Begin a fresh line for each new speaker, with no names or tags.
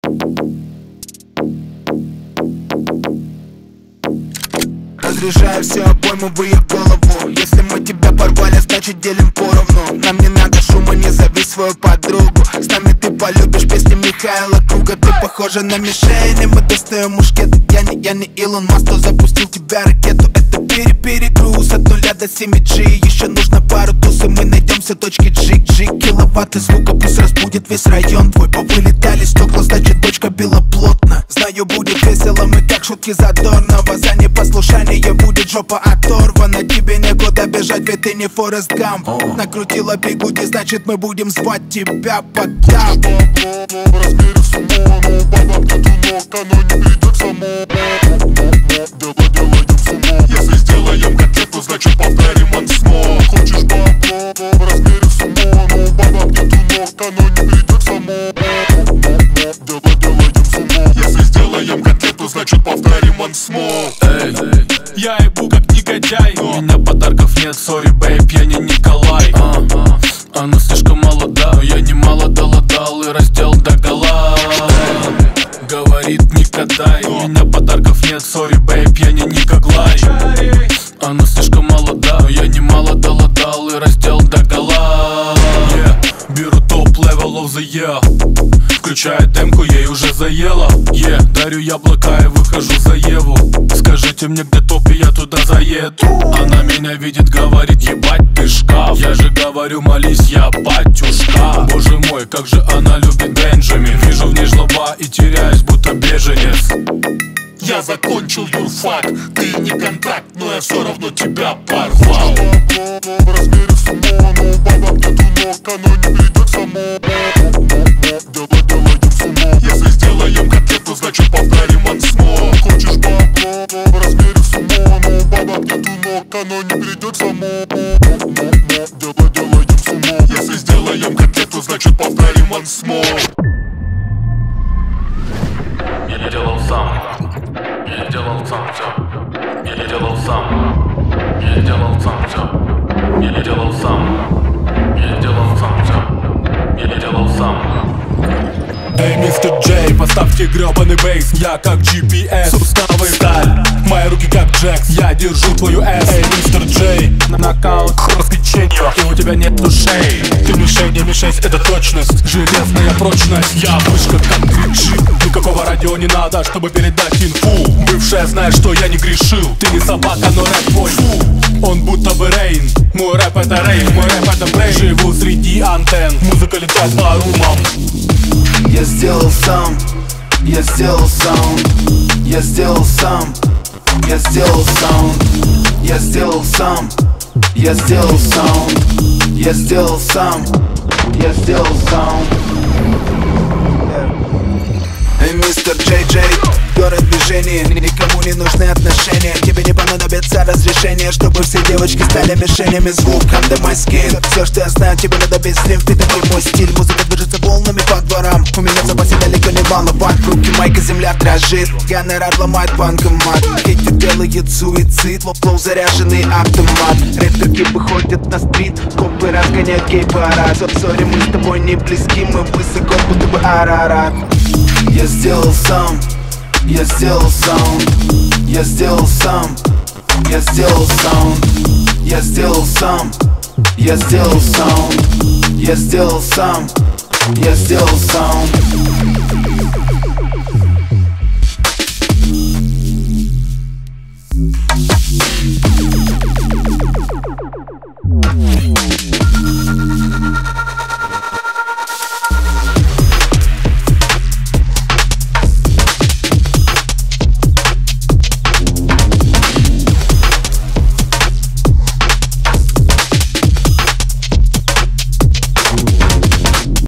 Разряжаю все обоймы в ее голову. Если мы тебя порвали, значит делим поровну. Нам не надо шума, не зови свою подругу. С нами ты полюбишь песни Михаила Круга. Ты похожа на мишень, и мы достаем мушкеты. Я не Илон Маск, кто запустил тебя ракету. Это перегруз от 0 до 7G. Еще нужно пару туз, и мы найдем все точки G. Киловатты звука пусть разбудит весь район твой. Повылетали стекла, значит дочка била плотно. Знаю, будет весело, мы как шутки задорного. За непослушание будет жопа оторвана. Тебе некуда бежать, ведь ты не Форест Гамп. Накрутила бигуди, значит мы будем звать тебя под тап.
В размере сумо, но баба где-то ног, оно не придет само. Делаем сумо. Если сделаем котлету, значит повторим он снова. Хочешь бабло в размере сумо, но баба где-то ног, оно не придет само. Делаем сумо. Если сделаем котлету, значит повторим он снова.
Я ебу как негодяй, у меня подарков нет, сори, бейб, я не Николай. Она слишком молода, но я немало дал и раздел догола. Говорит не катай, у меня подарков нет, сори, бейб, я не Николай. Она слишком молода, но я немало дал и раздел догола. Беру топ-левел of the year. Включая демку, ей уже заело. Дарю яблока и выхожу за Еву. Скажите мне, где топ, и я туда заеду. Она меня видит, говорит, ебать ты шкаф. Я же говорю, молись, я батюшка. Боже мой, как же она любит Бенджамин. Вижу в ней жлоба и теряюсь, будто беженец.
Я закончил юрфак, ты не контакт, но я все равно тебя порвал. В размере сумо, но баба где-то ног, оно не придет само. Делаем сумо. Если сделаем котлету, значит повторим он снова. Хочешь бабло в размере сумо, но баба где-то ног, оно не придет само. Делаем сумо. Если сделаем котлету, значит повторим он снова.
Я делал сам. Я делал сам все. Я делал сам. Я делал сам все. Я делал сам. Я делал сам все. Я делал сам. Эй, мистер Джей, поставьте гребаный бейс. Я как GPS, суставы сталь. Мои руки как Джекс, я держу твою эс. Эй, мистер Джей, нокаут, распеченье. И у тебя нет душей. Ты мишень, не мишень, это точность. Железная прочность, я вышка как 3G. Никакого радио не надо, чтобы передать инфу. Бывшая знает, что я не грешил. Ты не собака, но рэп твой фу. Он будто бы Рейн. Мой рэп это рейв, мой рэп это брейн. Живу среди антенн, музыка летает по румам.
Я сделал сам, я сделал саунд. Я сделал сам, я сделал саунд. Я сделал сам, я сделал саунд. Я сделал сам, я сделал саунд. Эй, мистер Джей Джей, город в движении, никому не нужны отношения. Тебе не понадобится разрешение, чтобы все девочки стали мишенями. Звук under my skin. Все, что я знаю, тебе надо без слив. Ты такой мой стиль, музыка движется волнами по дворам. У меня в запасе далеко не волновать. Руки майка, земля дрожит. Генерал ломает банкомат. Хейтер делает суицид, флоу заряженный автомат. Рэперки выходят на стрит, копы разгоняют гей-парад. Сори, мы с тобой не близки, мы высоко, будто бы Арарат. Я сделал сам, я сделал саунд. Я сделал сам, я сделал саунд. Я сделал сам, я сделал саунд. Я сделал сам, я сделал саунд.